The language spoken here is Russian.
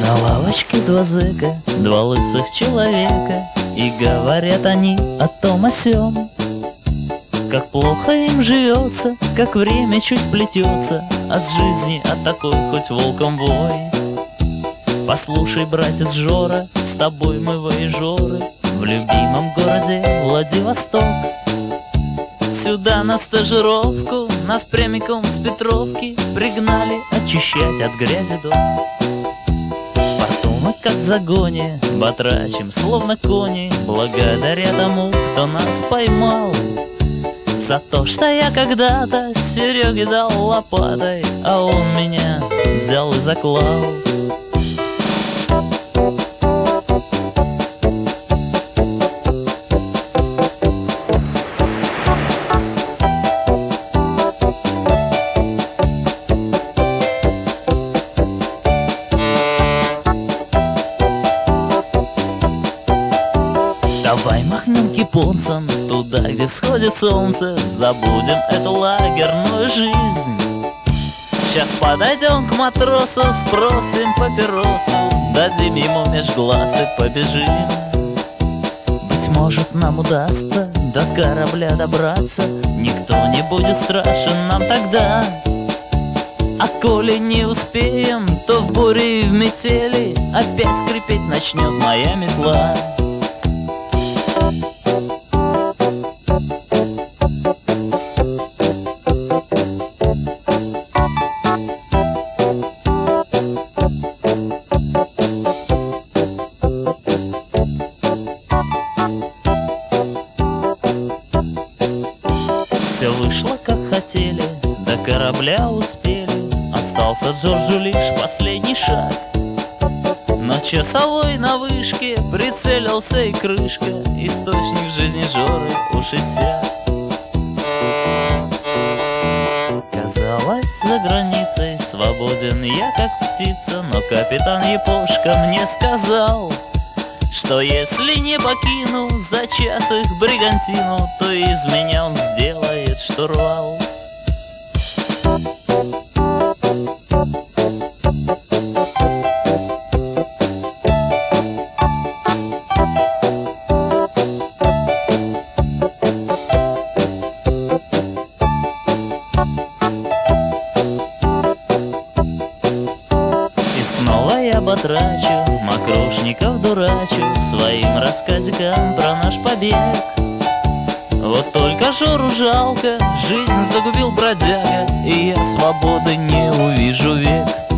На лавочке два зэка, два лысых человека, и говорят они о том о сём. Как плохо им живется, как время чуть плетется от жизни, от такой хоть волком вой. Послушай, братец Жора, с тобой мы воежоры в любимом городе Владивосток. Сюда на стажировку нас прямиком с Петровки пригнали очищать от грязи дом. В порту мы как в загоне батрачим, словно кони, благодаря тому, кто нас поймал. За то, что я когда-то Сереге дал лопатой, а он меня взял и заклал. Давай махнем кипонцам туда, где всходит солнце, забудем эту лагерную жизнь. Сейчас подойдем к матросу, спросим папиросу, дадим ему меж глаз и побежим. Быть может, нам удастся до корабля добраться, никто не будет страшен нам тогда. А коли не успеем, то в буре и в метели опять скрипеть начнет моя метла. Все вышло как хотели, до корабля успели, остался Джорджу лишь последний шаг. Но часовой на вышке прицелился и крышка, источник жизни Жоры уж иссяк. Казалось, за границей свободен я как птица, но капитан Япошка мне сказал, что если не покину за час их бригантину, то из меня он сделает штурвал. И снова я батрачу, мокрушников дурачу своим рассказиком про наш побег. Вот только Жору жалко, жизнь загубил бродяга, и я свободы не увижу век.